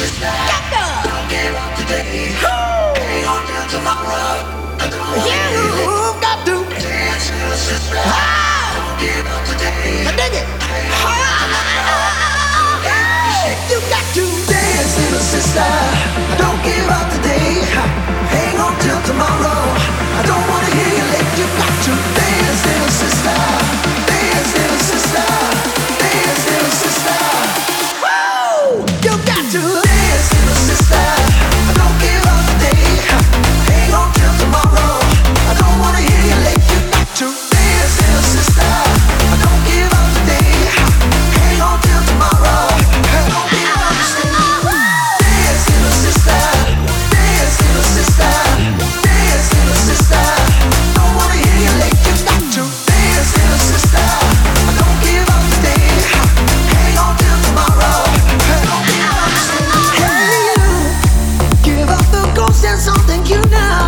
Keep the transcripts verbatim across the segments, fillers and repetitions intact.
Don't give up today. Hang on till tomorrow. You've got to dance, little sister. Don't give up today. I dig it. You got to dance, little sister. Don't give up today. Hang on till tomorrow. I don't wanna hear you late. You got to dance, little sister. Dance, little sister. Dance, little sister. Woo! You got to dance, little sister. Don't give up today. Hang on till tomorrow. I don't wanna hear you late. You got to dance, little sister. Don't give up today. Hang on till tomorrow. Don't give up today. Dance, little sister. Dance, little sister. Dance, little sister. Don't wanna hear you late. You got to dance, little sister. Don't give up today. Hang on till tomorrow. Don't give up today. Hey, you, give up the ghost and something you know.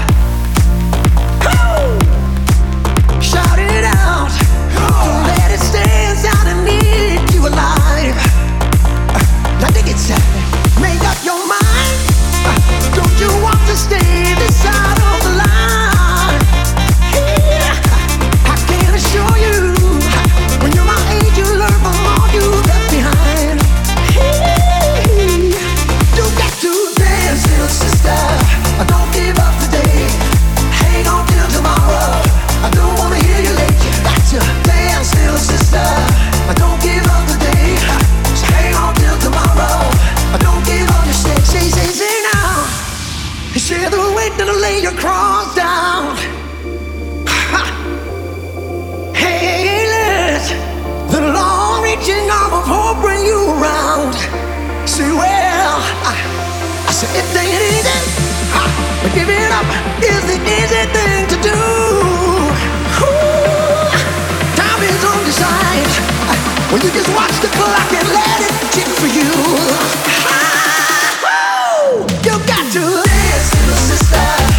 Shout it out. Don't let it stay inside and need you alive. Now dig it, Sally. Make up your mind. Don't you want to stay this side of the line? Yeah. I can assure you, when you're my age, you learn from all you left behind. Hey, you got to dance, little sister. Don't give up today. Hang on till tomorrow. I don't wanna hear you late. You got to dance, little sister. Don't give up today. Just hang on till tomorrow. Don't give up. You say, say, say, say now. You share the weight that'll lay your cross down. Ha. Hey, let the long-reaching arm of hope bring you around. Say, well, I, I said it ain't easy, ha, but giving up is the easy thing to do. Ooh, time is on your side when you just watch the clock and let it tick for you. Ha, woo, you got to dance, little sister.